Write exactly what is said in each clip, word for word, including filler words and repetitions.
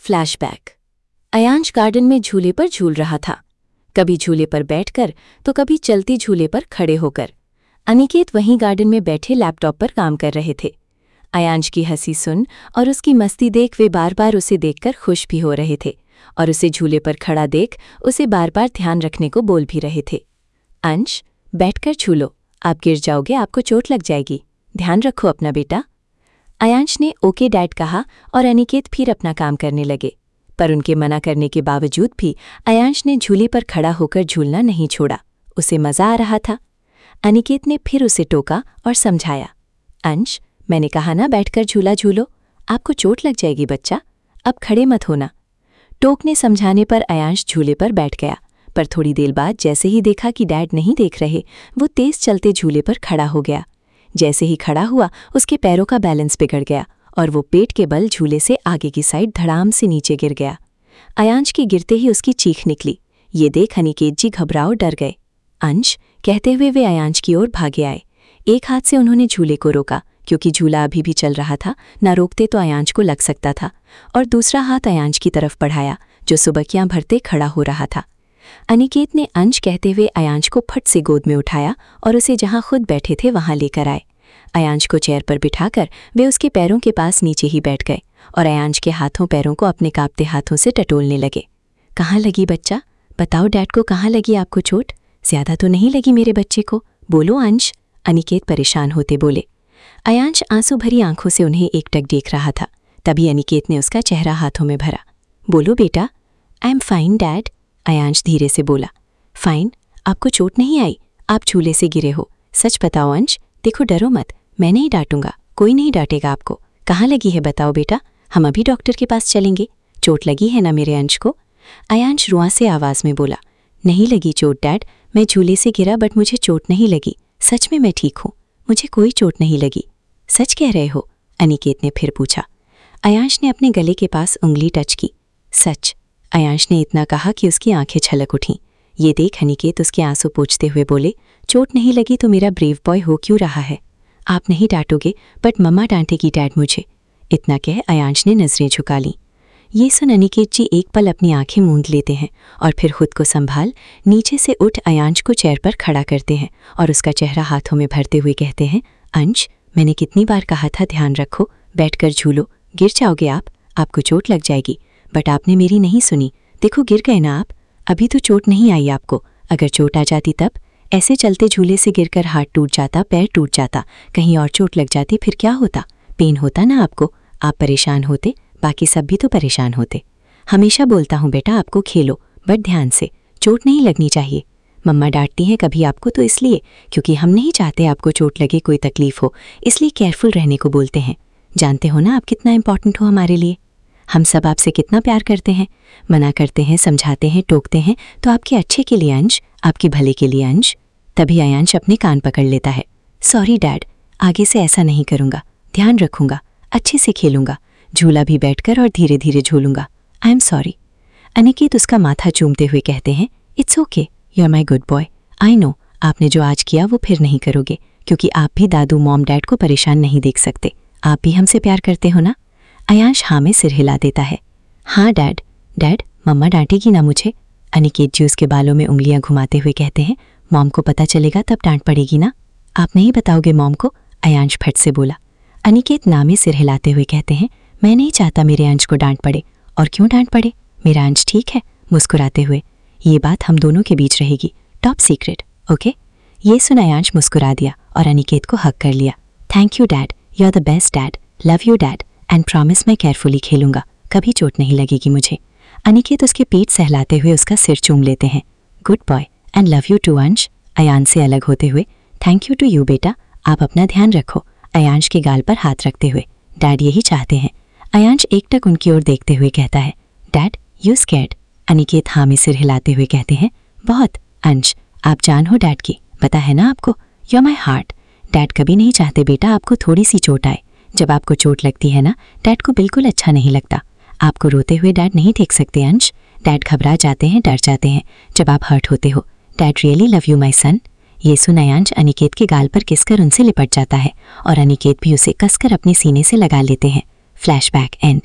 Flashback. Ayansh garden में झूले पर झूल रहा था, कभी झूले पर बैठकर तो कभी चलते झूले पर खड़े होकर। अनिकेत वहीं गार्डन में बैठे लैपटॉप पर काम कर रहे थे। अयांश की हंसी सुन और उसकी मस्ती देख वे बार बार उसे देखकर खुश भी हो रहे थे और उसे झूले पर खड़ा देख उसे बार बार ध्यान रखने को बोल भी रहे थे। अंश, बैठकर झूलो, आप गिर जाओगे, आपको चोट लग जाएगी, ध्यान रखो अपना बेटा। अयांश ने ओके डैड कहा और अनिकेत फिर अपना काम करने लगे, पर उनके मना करने के बावजूद भी अयांश ने झूले पर खड़ा होकर झूलना नहीं छोड़ा। उसे मजा आ रहा था। अनिकेत ने फिर उसे टोका और समझाया, अंश, मैंने कहा ना बैठकर झूला झूलो, आपको चोट लग जाएगी बच्चा, अब खड़े मत होना। टोकने समझाने पर अयांश झूले पर बैठ गया, पर थोड़ी देर बाद जैसे ही देखा कि डैड नहीं देख रहे, वो तेज चलते झूले पर खड़ा हो गया। जैसे ही खड़ा हुआ उसके पैरों का बैलेंस बिगड़ गया और वो पेट के बल झूले से आगे की साइड धड़ाम से नीचे गिर गया। अयांश के गिरते ही उसकी चीख निकली। ये देख अनिकेत जी घबराओ डर गए। अंश, कहते हुए वे अयांश की ओर भागे आए। एक हाथ से उन्होंने झूले को रोका, क्योंकि झूला अभी भी चल रहा था, ना रोकते तो अयांश को लग सकता था, और दूसरा हाथ अयांश की तरफ बढ़ाया जो सुबकियां भरते खड़ा हो रहा था। अनिकेत ने अंश कहते हुए अयांश को फट से गोद में उठाया और उसे जहां खुद बैठे थे वहां लेकर आए। अयांश को चेयर पर बिठाकर वे उसके पैरों के पास नीचे ही बैठ गए और अयांश के हाथों पैरों को अपने कांपते हाथों से टटोलने लगे। कहाँ लगी बच्चा, बताओ डैड को, कहाँ लगी आपको चोट? ज्यादा तो नहीं लगी मेरे बच्चे को, बोलो अंश, अनिकेत परेशान होते बोले। अयांश आंसू भरी आंखों से उन्हें एकटक देख रहा था। तभी अनिकेत ने उसका चेहरा हाथों में भरा। बोलो बेटा। I am fine dad, Ayansh धीरे से बोला। फाइन? आपको चोट नहीं आई, आप झूले से गिरे हो, सच बताओ अंश, देखो डरो मत, मैं नहीं डांटूंगा, कोई नहीं डांटेगा आपको। कहाँ लगी है बताओ बेटा, हम अभी डॉक्टर के पास चलेंगे। चोट लगी है ना मेरे अंश को? अयांश रुआंसे आवाज में बोला। नहीं लगी चोट डैड, मैं झूले से गिरा बट मुझे चोट नहीं लगी, सच में मैं ठीक हूँ, मुझे कोई चोट नहीं लगी। सच कह रहे हो? अनिकेत ने फिर पूछा। अयांश ने अपने गले के पास उंगली टच की। सच, अयांश ने इतना कहा कि उसकी आंखें छलक उठीं। ये देख अनिकेत उसके आंसू पोंछते हुए बोले, चोट नहीं लगी तो मेरा ब्रेव बॉय हो क्यों रहा है? आप नहीं डांटोगे बट मम्मा डांटेगी डैड मुझे। इतना कह अयांश ने नजरें झुका लीं। ये सुन अनिकेत जी एक पल अपनी आंखें मूंद लेते हैं और फिर खुद को संभाल नीचे से उठ अयांश को चेयर पर खड़ा करते हैं और उसका चेहरा हाथों में भरते हुए कहते हैं, अंश, मैंने कितनी बार कहा था ध्यान रखो, बैठकर झूलो, गिर जाओगे आप, आपको चोट लग जाएगी, बट आपने मेरी नहीं सुनी। देखो गिर गए ना आप, अभी तो चोट नहीं आई आपको, अगर चोट आ जाती तब? ऐसे चलते झूले से गिरकर हाथ टूट जाता, पैर टूट जाता, कहीं और चोट लग जाती, फिर क्या होता? पेन होता ना आपको, आप परेशान होते, बाकी सब भी तो परेशान होते। हमेशा बोलता हूँ बेटा आपको खेलो, बट ध्यान से, चोट नहीं लगनी चाहिए। मम्मा डांटती हैं कभी आपको तो इसलिए क्योंकि हम नहीं चाहते आपको चोट लगे, कोई तकलीफ हो, इसलिए केयरफुल रहने को बोलते हैं। जानते हो ना आप कितना इंपॉर्टेंट हो हमारे लिए, हम सब आपसे कितना प्यार करते हैं, मना करते हैं, समझाते हैं, टोकते हैं, तो आपके अच्छे के लिए अंश, आपके भले के लिए अंश। तभी अयांश अपने कान पकड़ लेता है। सॉरी डैड, आगे से ऐसा नहीं करूँगा, ध्यान रखूँगा, अच्छे से खेलूँगा, झूला भी बैठकर और धीरे धीरे झूलूँगा, आई एम सॉरी। अनिकेत उसका माथा चूमते हुए कहते हैं, it's okay, you are my good boy, I know आपने जो आज किया वो फिर नहीं करोगे, क्योंकि आप भी दादू मॉम डैड को परेशान नहीं देख सकते, आप भी हमसे प्यार करते हो ना? अयांश हाँ में सिर हिला देता है। हाँ डैड। डैड, मम्मा डांटेगी ना मुझे? अनिकेत जी उसके बालों में उंगलियां घुमाते हुए कहते हैं, मॉम को पता चलेगा तब डांट पड़ेगी ना? आप नहीं बताओगे मॉम को? अयांश फट से बोला। अनिकेत ना में सिर हिलाते हुए कहते हैं, मैं नहीं चाहता मेरे अंश को डांट पड़े। और क्यों डांट पड़े, मेरा अंश ठीक है, मुस्कुराते हुए। ये बात हम दोनों के बीच रहेगी, टॉप सीक्रेट, ओके? ये सुन अयांश मुस्कुरा दिया और अनिकेत को हक कर लिया। Thank you dad, you are the best dad, love you dad, and promise मैं केयरफुली खेलूंगा, कभी चोट नहीं लगेगी मुझे। अनिकेत उसके पीठ सहलाते हुए उसका सिर चूम लेते हैं। Good boy and love you too Ansh, Ayansh से अलग होते हुए। थैंक यू टू यू बेटा, आप अपना ध्यान रखो, अयांश के गाल पर हाथ रखते हुए। डैड यही चाहते हैं। अयांश एकटक उनकी ओर देखते हुए कहता है, डैड यू स्कैर्ड? अनिकेत हाँ में सिर हिलाते हुए कहते हैं, बहुत। अंश, आप जान हो डैड की, पता है ना आपको, you are my heart. Dad कभी नहीं चाहते बेटा आपको थोड़ी सी चोट आए। जब आपको चोट लगती है ना, डैड को बिल्कुल अच्छा नहीं लगता। आपको रोते हुए डैड नहीं देख सकते अंश, डैड घबरा जाते हैं, डर जाते हैं जब आप हर्ट होते हो। Dad really love you my son. ये सुन अयांश अनिकेत के गाल पर किसकर उनसे लिपट जाता है और अनिकेत भी उसे कसकर अपने सीने से लगा लेते हैं। Flashback and.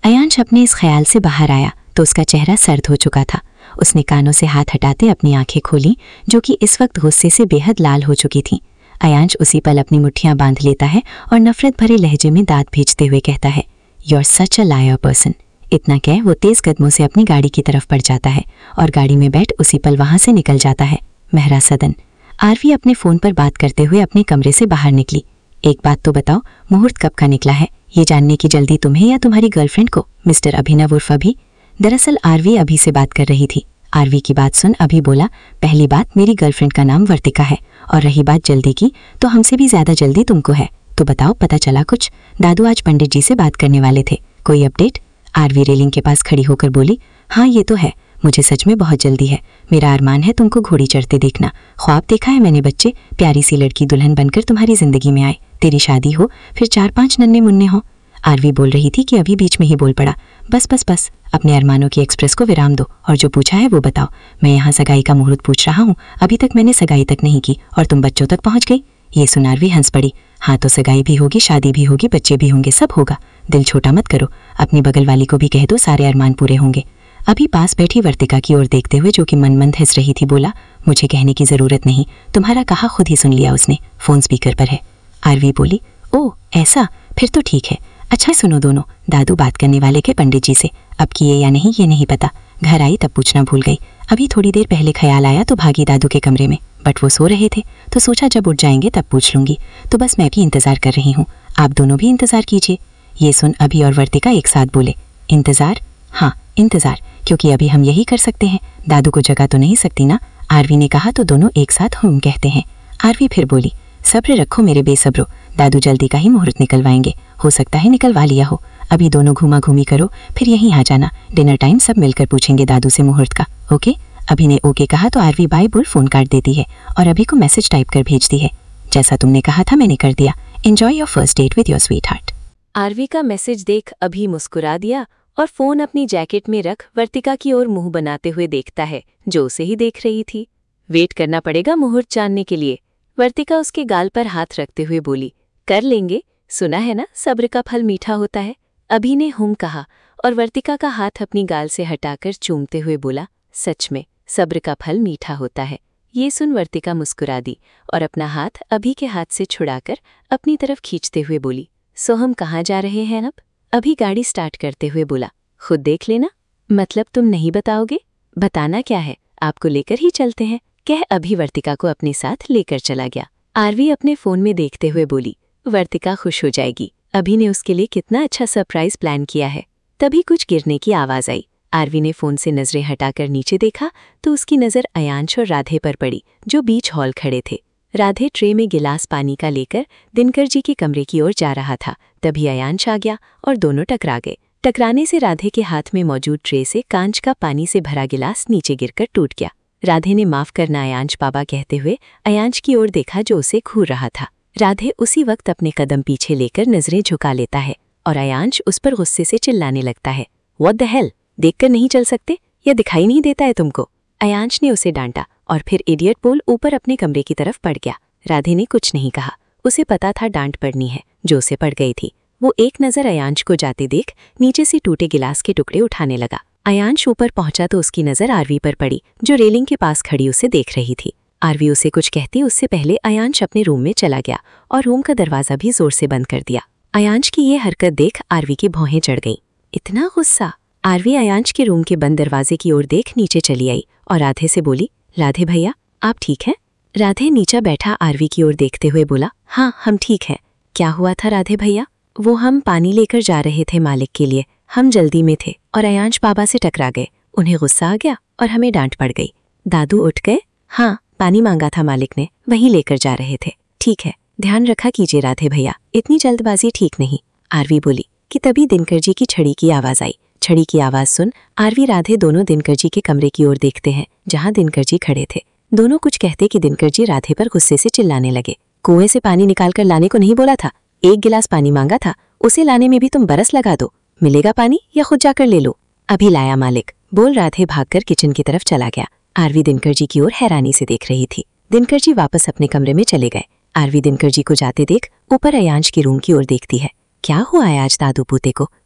अयांश अपने इस ख्याल से बाहर आया तो उसका चेहरा सर्द हो चुका था। उसने कानों से हाथ हटाते अपनी आंखें खोली, जो कि इस वक्त गुस्से से बेहद लाल हो चुकी थीं। अयांश उसी पल अपनी मुट्ठियां बांध लेता है और नफरत भरे लहजे में दांत भींचते हुए कहता है, you are such a liar person. इतना कह वो तेज कदमों से अपनी गाड़ी की तरफ बढ़ जाता है और गाड़ी में बैठ उसी पल वहां से निकल जाता है। मेहरा सदन। आरवी अपने फोन पर बात करते हुए अपने कमरे से बाहर निकली। एक बात तो बताओ, मुहूर्त कब का निकला है? ये जानने की जल्दी तुम्हें या तुम्हारी गर्लफ्रेंड को, मिस्टर अभिनव उर्फ अभी? दरअसल आरवी अभी से बात कर रही थी। आरवी की बात सुन अभी बोला, पहली बात मेरी गर्लफ्रेंड का नाम वर्तिका है, और रही बात जल्दी की तो हमसे भी ज्यादा जल्दी तुमको है। तो बताओ, पता चला कुछ? दादू आज पंडित जी से बात करने वाले थे, कोई अपडेट? आरवी रेलिंग के पास खड़ी होकर बोली, हाँ ये तो है, मुझे सच में बहुत जल्दी है। मेरा अरमान है तुमको घोड़ी चढ़ते देखना। ख्वाब देखा है मैंने बच्चे, प्यारी सी लड़की दुल्हन बनकर तुम्हारी जिंदगी में आए, तेरी शादी हो, फिर चार पांच नन्हे मुन्ने हो। आरवी बोल रही थी कि अभी बीच में ही बोल पड़ा, बस बस बस, अपने अरमानों की एक्सप्रेस को विराम दो और जो पूछा है वो बताओ। मैं यहाँ सगाई का मुहूर्त पूछ रहा हूँ, अभी तक मैंने सगाई तक नहीं की और तुम बच्चों तक पहुँच गई। ये सुन आरवी हंस पड़ी। हाँ तो सगाई भी होगी, शादी भी होगी, बच्चे भी होंगे, सब होगा। दिल छोटा मत करो, अपनी बगल वाली को भी कह दो, सारे अरमान पूरे होंगे। अभी पास बैठी वर्तिका की ओर देखते हुए, जो कि मन मंद हंस रही थी, बोला, मुझे कहने की जरूरत नहीं, तुम्हारा कहा खुद ही सुन लिया उसने, फोन स्पीकर पर है। आरवी बोली, ओह ऐसा, फिर तो ठीक है। अच्छा सुनो दोनों, दादू बात करने वाले के पंडित जी से, अब किए या नहीं ये नहीं पता। घर आई तब पूछना भूल गई, अभी थोड़ी देर पहले ख्याल आया तो भागी दादू के कमरे में, बट वो सो रहे थे तो सोचा जब उठ जाएंगे तब पूछ लूंगी। तो बस मैं भी इंतजार कर रही हूँ, आप दोनों भी इंतजार कीजिए। ये सुन अभी और वर्तिका एक साथ बोले, इंतजार? हाँ इंतजार, क्योंकि अभी हम यही कर सकते हैं, दादू को जगा तो नहीं सकती ना। आरवी ने कहा तो दोनों एक साथ हम कहते हैं। आरवी फिर बोली, सब्र रखो मेरे बेसब्रो, दादू जल्दी का ही मुहूर्त निकलवाएंगे, हो सकता है निकलवा लिया हो। अभी दोनों घूमा घूमी करो, फिर यहीं आ जाना, डिनर टाइम सब मिलकर पूछेंगे दादू से मुहूर्त का, ओके? अभी ने ओके कहा तो आरवी बाय बोल फोन काट देती है और अभी को मैसेज टाइप कर भेजती है, जैसा तुमने कहा था मैंने कर दिया, enjoy your first date with your sweetheart. Aarvi का मैसेज देख अभी मुस्कुरा दिया और फोन अपनी जैकेट में रख वर्तिका की ओर मुंह बनाते हुए देखता है, जो उसे ही देख रही थी। वेट करना पड़ेगा मुहूर्त जानने के लिए, वर्तिका उसके गाल पर हाथ रखते हुए बोली, कर लेंगे, सुना है ना सब्र का फल मीठा होता है। अभी ने हुम कहा और वर्तिका का हाथ अपनी गाल से हटाकर चूमते हुए बोला, सच में सब्र का फल मीठा होता है। ये सुन वर्तिका मुस्कुरा दी और अपना हाथ अभी के हाथ से छुड़ाकर अपनी तरफ खींचते हुए बोली, सो हम कहाँ जा रहे हैं अब? अभी गाड़ी स्टार्ट करते हुए बोला, खुद देख लेना। मतलब तुम नहीं बताओगे? बताना क्या है, आपको लेकर ही चलते हैं, कह अभी वर्तिका को अपने साथ लेकर चला गया। आरवी अपने फोन में देखते हुए बोली, वर्तिका खुश हो जाएगी, अभी ने उसके लिए कितना अच्छा सरप्राइज प्लान किया है। तभी कुछ गिरने की आवाज आई। आरवी ने फोन से नजरें हटाकर नीचे देखा तो उसकी नजर अयांश और राधे पर पड़ी, जो बीच हॉल खड़े थे। राधे ट्रे में गिलास पानी का लेकर दिनकर जी के कमरे की ओर जा रहा था, तभी अयांश आ गया और दोनों टकरा गए। टकराने से राधे के हाथ में मौजूद ट्रे से कांच का पानी से भरा गिलास नीचे गिरकर टूट गया। राधे ने माफ करना अयांश बाबा कहते हुए अयांश की ओर देखा, जो उसे घूर रहा था। राधे उसी वक्त अपने कदम पीछे लेकर नजरें झुका लेता है और अयांश उस पर गुस्से से चिल्लाने लगता है, व्हाट द हेल, देखकर नहीं चल सकते या दिखाई नहीं देता है तुमको? अयांश ने उसे डांटा और फिर इडियट बोल ऊपर अपने कमरे की तरफ पड़ गया। राधे ने कुछ नहीं कहा, उसे पता था डांट पड़नी है, जो उसे पड़ गई थी। वो एक नजर अयांश को जाते देख नीचे से टूटे गिलास के टुकड़े उठाने लगा। अयांश ऊपर पहुंचा तो उसकी नजर आरवी पर पड़ी, जो रेलिंग के पास खड़ी उसे देख रही थी। आरवी उसे कुछ कहती उससे पहले अयांश अपने रूम में चला गया और रूम का दरवाजा भी जोर से बंद कर दिया। अयांश की ये हरकत देख आरवी की भौहें चढ़ गईं। इतना गुस्सा! आरवी अयांश के रूम के बंद दरवाजे की ओर देख नीचे चली आई और राधे से बोली, राधे भैया आप ठीक हैं? राधे नीचे बैठा आरवी की ओर देखते हुए बोला, हाँ हम ठीक हैं। क्या हुआ था राधे भैया? वो हम पानी लेकर जा रहे थे मालिक के लिए, हम जल्दी में थे और अयांश बाबा से टकरा गए, उन्हें गुस्सा आ गया और हमें डांट पड़ गई। दादू उठ गए? हाँ, पानी मांगा था मालिक ने, वहीं लेकर जा रहे थे। ठीक है, ध्यान रखा कीजिए राधे भैया, इतनी जल्दबाजी ठीक नहीं, आरवी बोली कि तभी दिनकर जी की छड़ी की आवाज आई। छड़ी की आवाज सुन आरवी राधे दोनों दिनकर जी के कमरे की ओर देखते हैं, जहां दिनकर जी खड़े थे। दोनों कुछ कहते कि दिनकर जी राधे पर गुस्से से चिल्लाने लगे, कुएं से पानी निकाल कर लाने को नहीं बोला था? एक गिलास पानी मांगा था, उसे लाने में भी तुम बरस लगा दो। मिलेगा पानी या खुद जाकर ले लो? अभी लाया मालिक, बोल राधे भागकर किचन की तरफ चला गया। आरवी दिनकर जी की ओर हैरानी से देख रही थी। दिनकर जी वापस अपने कमरे में चले गए। आरवी दिनकर जी को जाते देख ऊपर अयांश के रूम की ओर देखती है। क्या हुआ है आज दादू पोते को?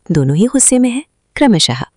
दोनों ही गुस्से में हैं क्रमशः।